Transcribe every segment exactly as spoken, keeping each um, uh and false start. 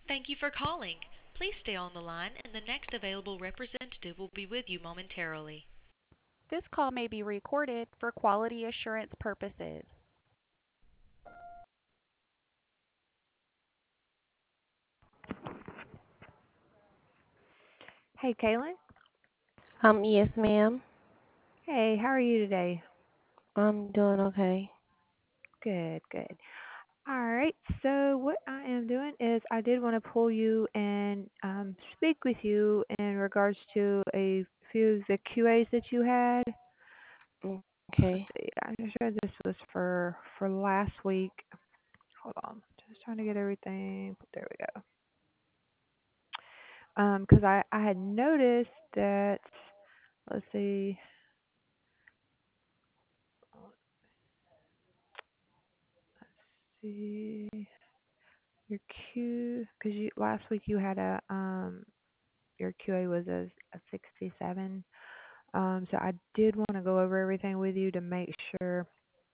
Thank you for calling. Please stay on the line, and the next available representative will be with you momentarily. This call may be recorded for quality assurance purposes. Hey, Kaylin. Um, yes, ma'am. Hey, how are you today? I'm doing okay. Good, good. All right. So what I am doing is I did want to pull you and um, speak with you in regards to a few of the Q As that you had. Let's Okay. see. I'm sure this was for for last week. Hold on. Just trying to get everything. There we go. Um, because I I had noticed that. Let's see. See your Q because you last week you had a um your Q A was a, a sixty-seven. Um, so I did want to go over everything with you to make sure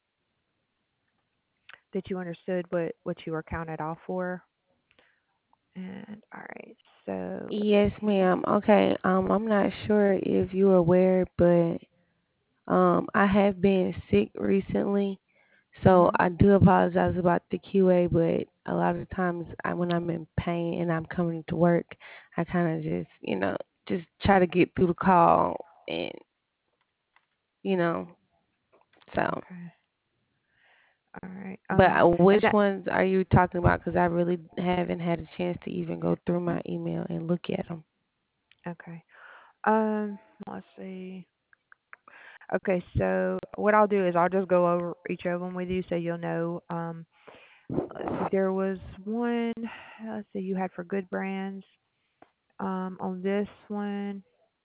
that you understood what what you were counted off for. And all right, so let's Yes, see. ma'am. Okay. Um, I'm not sure if you're aware, but um, I have been sick recently, so Mhm. I do apologize about the Q A. But a lot of times, I, when I'm in pain and I'm coming to work, I kind of just, you know, just try to get through the call, and you know, so. Okay. All right. But Um, uh, and which that ones are you talking about? Because I really haven't had a chance to even go through my email and look at them. okay. Um, let's see. Okay, so what I'll do is I'll just go over each of them with you so you'll know. Um, let's see. There was one. Let's see. You had for good brands. Um, on this one,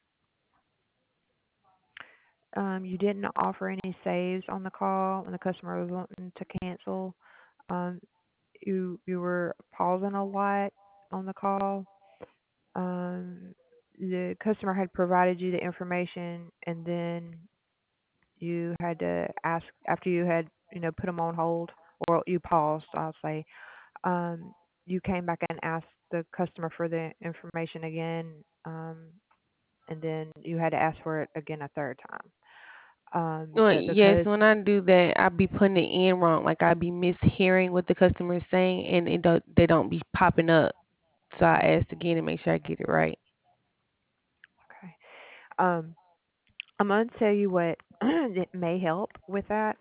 um, you didn't offer any saves on the call when the customer was wanting to cancel. Um, you you were pausing a lot on the call. Um, the customer had provided you the information, and then you had to ask after you had you know put them on hold, or you paused. I'll say. Um, you came back and asked the customer for the information again, um, and then you had to ask for it again a third time. Um, Well, but yes, because when I do that, I be putting it in wrong. Like I be mishearing what the customer is saying, and it don't, they don't be popping up. So I asked again to make sure I get it right. okay, um, I'm gonna tell you what it may help with that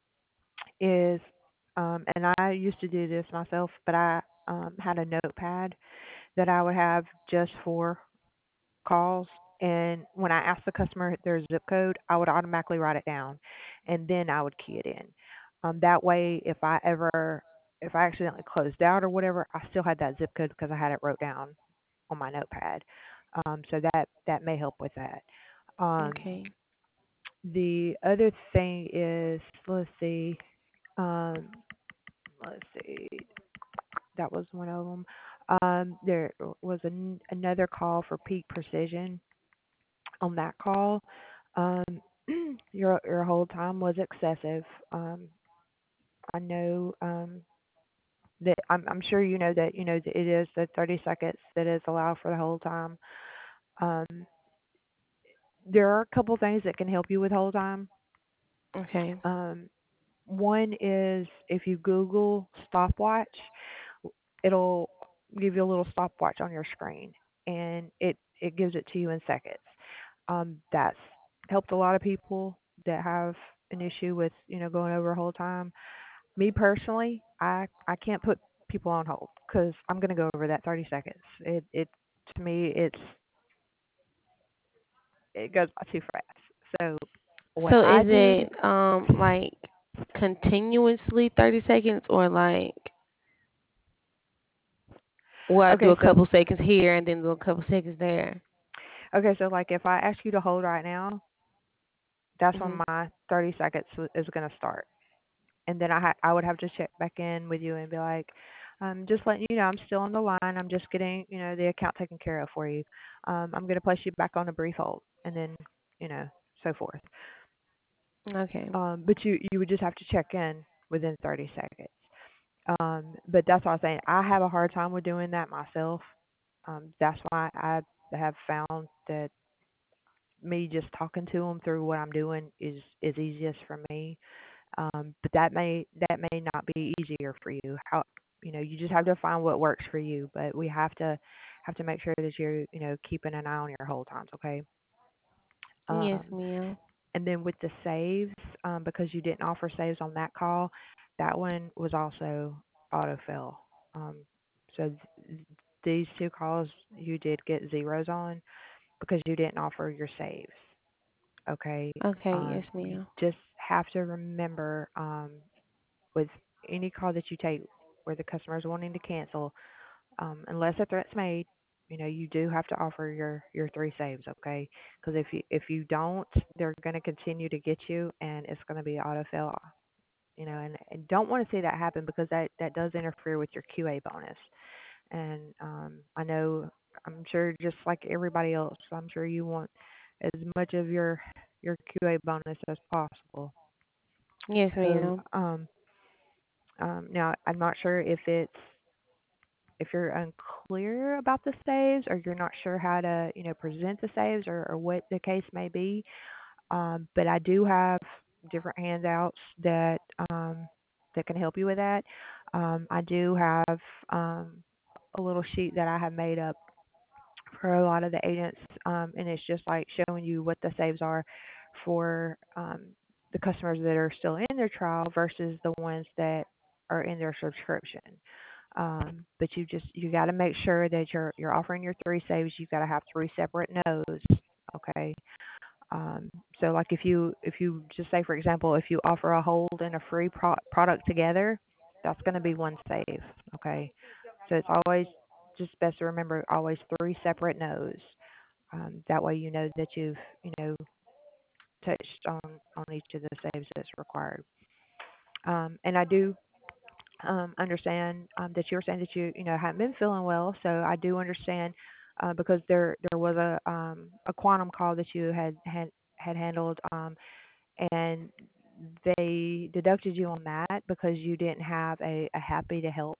is, um, and I used to do this myself, but I um, had a notepad that I would have just for calls. And when I asked the customer their zip code, I would automatically write it down, and then I would key it in. Um, that way, if I ever, if I accidentally closed out or whatever, I still had that zip code because I had it wrote down on my notepad. Um, so that that may help with that. Um, Okay. the other thing is, let's see, um, let's see, that was one of them. Um, there was an, another call for peak precision on that call. Um, your your hold time was excessive. Um, I know um, that I'm I'm sure you know that you know that it is the thirty seconds that is allowed for the hold time. Um, there are a couple things that can help you with hold time. Okay. Um, one is if you Google stopwatch, it'll give you a little stopwatch on your screen, and it it gives it to you in seconds. Um, that's helped a lot of people that have an issue with you know going over a whole time. Me personally, I I can't put people on hold because I'm going to go over that thirty seconds. It it to me it's it goes by too fast. So what So I is do, it um like continuously thirty seconds, or like will I do okay, a so couple seconds here and then do a couple seconds there? okay, so like if I ask you to hold right now, that's when Mhm. my thirty seconds is going to start. And then I ha- I would have to check back in with you and be like, um, just letting you know I'm still on the line. I'm just getting you know the account taken care of for you. Um, I'm going to place you back on a brief hold, and then you know so forth. Okay. Um, but you you would just have to check in within thirty seconds. Um, but that's what I'm saying. I have a hard time with doing that myself. Um, that's why I have found that me just talking to them through what I'm doing is is easiest for me. Um, but that may that may not be easier for you. How you know you just have to find what works for you. But we have to have to make sure that you're you know keeping an eye on your hold times. Okay. Yes, Um, ma'am. and then with the saves, um, because you didn't offer saves on that call, that one was also autofill. Um, so th- these two calls you did get zeros on because you didn't offer your saves. Okay. Okay, Um, yes, you ma'am. just have to remember um, with any call that you take where the customer is wanting to cancel, um, unless a threat's made, you know, you do have to offer your your three saves, okay? Because if you if you don't, they're going to continue to get you, and it's going to be autofill, you know, and, and don't want to see that happen because that that does interfere with your Q A bonus. And um, I know, I'm sure, just like everybody else, I'm sure you want as much of your your Q A bonus as possible. Yes, So ma'am. um, um, now I'm not sure if it's if you're unclear about the saves or you're not sure how to, you know, present the saves or, or what the case may be. Um, but I do have different handouts that um, that can help you with that. Um, I do have um, a little sheet that I have made up for a lot of the agents, um, and it's just like showing you what the saves are for um, the customers that are still in their trial versus the ones that are in their subscription. Um, but you just you got to make sure that you're you're offering your three saves. You've got to have three separate no's. Okay. Um, so like if you if you just say for example if you offer a hold and a free pro- product together, that's going to be one save. Okay. So it's always just best to remember always three separate no's. Um, that way you know that you've you know touched on on each of the saves that's required. Um, and I do um, understand um, that you're saying that you you know haven't been feeling well. So I do understand uh, because there there was a um, a quantum call that you had had had handled, um, and they deducted you on that because you didn't have a, a happy to help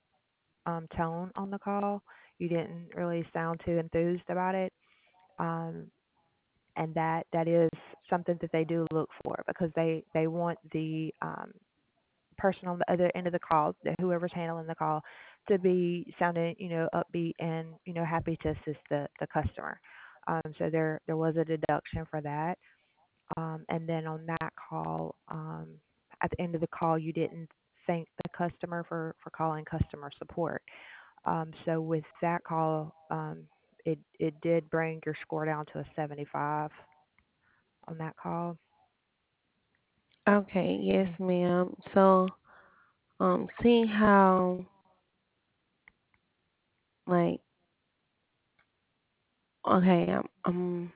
um, tone on the call. You didn't really sound too enthused about it. Um, and that that is something that they do look for because they they want the um, person on the other end of the call, that whoever's handling the call, to be sounding, you know, upbeat and, you know, happy to assist the, the customer. Um, so there there was a deduction for that. Um, and then on that call, um, at the end of the call, you didn't thank the customer for, for calling customer support. Um, so with that call, um, it it did bring your score down to a seventy-five on that call. Okay, yes, Mm. ma'am. So, um, seeing how like okay, I'm, um,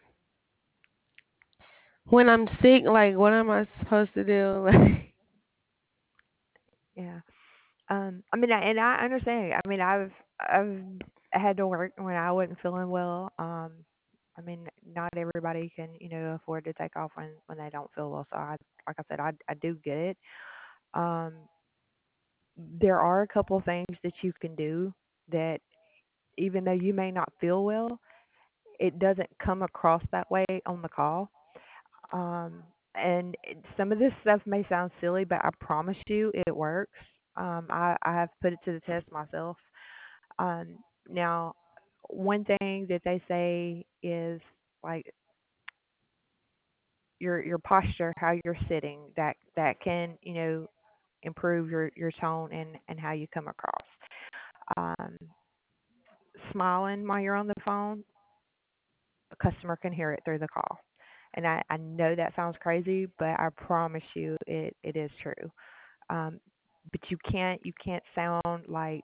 when I'm sick, like, what am I supposed to do? Like, Yeah. Um, I mean, I- and I understand. I mean, I've I've had to work when I wasn't feeling well. Um, I mean, not everybody can, you know, afford to take off when when they don't feel well. So I, like I said, I I do get it. Um, there are a couple of things that you can do that, even though you may not feel well, it doesn't come across that way on the call. Um, and it, some of this stuff may sound silly, but I promise you it works. Um, I, I have put it to the test myself. Um, now, one thing that they say is like your your posture, how you're sitting, that that can you know improve your your tone and and how you come across. Um, Smiling while you're on the phone, a customer can hear it through the call. And I, I know that sounds crazy, but I promise you it, it is true. Um, but you can't you can't sound like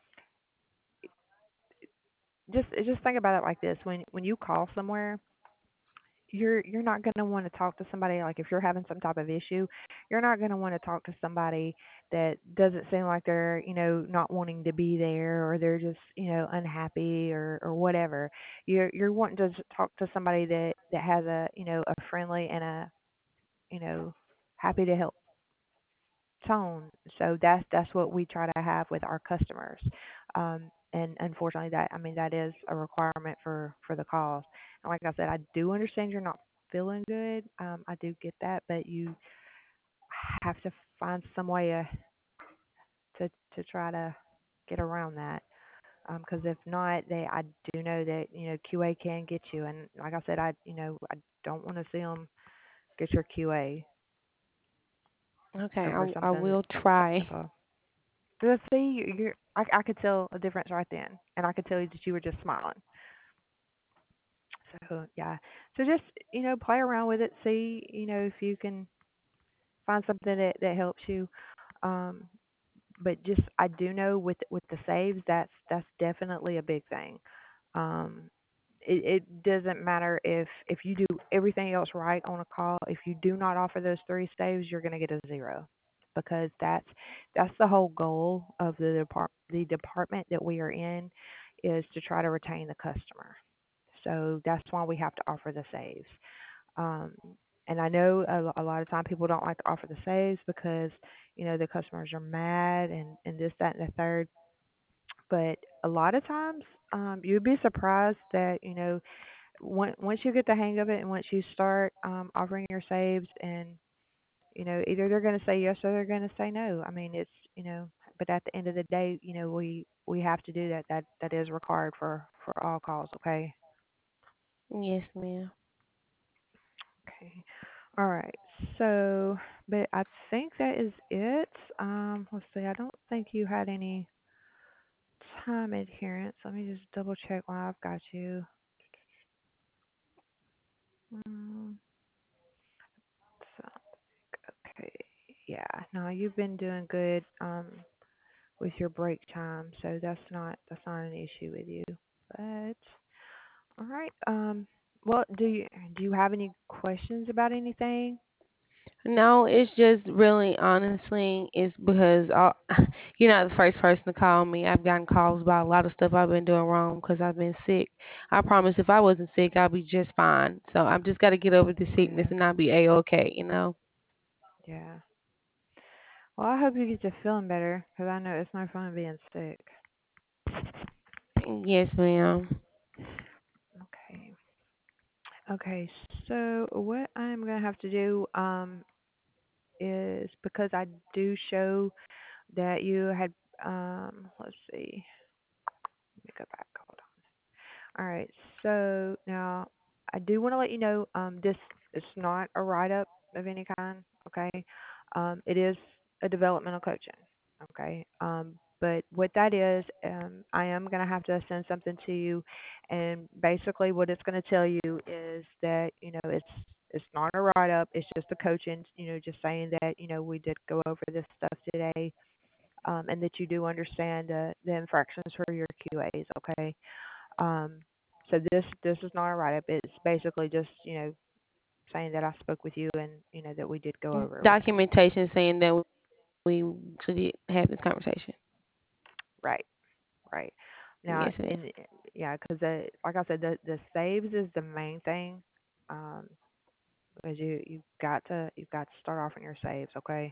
just just think about it like this. When when you call somewhere, you're you're not going to want to talk to somebody like if you're having some type of issue, you're not going to want to talk to somebody that doesn't seem like they're, you know, not wanting to be there or they're just, you know, unhappy or or whatever. You're you're wanting to talk to somebody that that has a, you know, a friendly and a, you know, happy to help tone. So that's that's what we try to have with our customers. Um, and unfortunately, that I mean that is a requirement for for the calls. And like I said, I do understand you're not feeling good. Um, I do get that, but you have to find some way to to, to try to get around that. Because if not, they I do know that you know Q A can get you, and like I said, I you know I don't want to see them get your Q A Okay, over I I something will that's try. technical. But see, you- you're I, I could tell a difference right then, and I could tell you that you were just smiling. So yeah, so just you know play around with it, see you know if you can find something that that helps you. Um, but just I do know with with the saves, that's that's definitely a big thing. Um, it, it doesn't matter if if you do everything else right on a call. If you do not offer those three saves, you're going to get a zero, because that's that's the whole goal of the depart the department that we are in, is to try to retain the customer. So that's why we have to offer the saves. Um, and I know a, a lot of time people don't like to offer the saves because you know the customers are mad and and this that and the third. But a lot of times, um, you'd be surprised that you know once once you get the hang of it and once you start um, offering your saves, and you know either they're going to say yes or they're going to say no. I mean, it's you know, but at the end of the day, you know, we we have to do that. That that is required for for all calls. Okay. Yes, ma'am. Okay. All right. So, but I think that is it. Um, let's see. I don't think you had any time adherence. Let me just double check while I've got you. Mm, so, okay. Yeah. No, you've been doing good um with your break time, so that's not that's not an issue with you. But all right. Um, well, do you do you have any questions about anything? No, it's just really honestly, it's because I, you're not the first person to call me. I've gotten calls about a lot of stuff I've been doing wrong because I've been sick. I promise if I wasn't sick, I'd be just fine. So I've just got to get over the sickness Yeah. and not be a-okay, you know? Yeah. Well, I hope you get to feeling better, because I know it's no fun being sick. Yes, ma'am. Okay. Okay. So what I'm gonna have to do um is, because I do show that you had um let's see. Let me go back. Hold on. All right. So now I do want to let you know um this is not a write up of any kind. Okay. Um, it is a developmental coaching. Okay. Um, but what that is, um, I am going to have to send something to you, and basically what it's going to tell you is that you know it's it's not a write up. It's just a coaching. You know, just saying that you know we did go over this stuff today, um, and that you do understand the the infractions for your Q As. Okay. Um, so this this is not a write up. It's basically just you know saying that I spoke with you, and you know that we did go over everything. Documentation saying that we actually had this conversation. Right. Right. Now, Yes, ma'am. and yeah, because like I said, the the saves is the main thing. Um, because you you've got to you've got to start offering your saves, okay?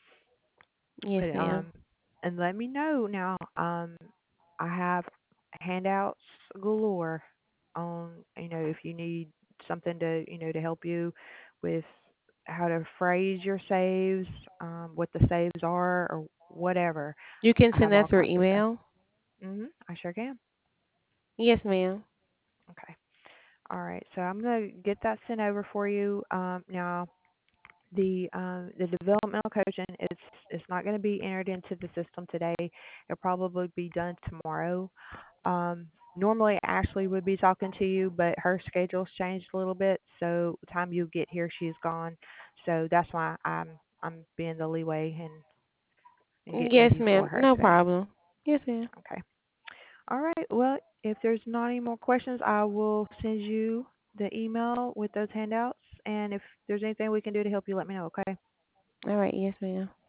Yes, But ma'am. um, and let me know now. Um, I have handouts galore on you know if you need something to you know to help you with how to phrase your saves, um, what the saves are, or whatever. You can I send have all that through kinds of stuff. email. Mhm. I sure can. Yes, ma'am. Okay. All right, so I'm gonna get that sent over for you. Um, now, the um, the developmental coaching, it's it's not going to be entered into the system today. It'll probably be done tomorrow. Um, normally, Ashley would be talking to you, but her schedule's changed a little bit. So, the time you get here, she's gone. So that's why I'm I'm being the leeway and and getting Yes, with you for ma'am. her No today. problem. Yes, ma'am. Okay. All right. Well, if there's not any more questions, I will send you the email with those handouts. And if there's anything we can do to help you, let me know, okay? All right. Yes, ma'am.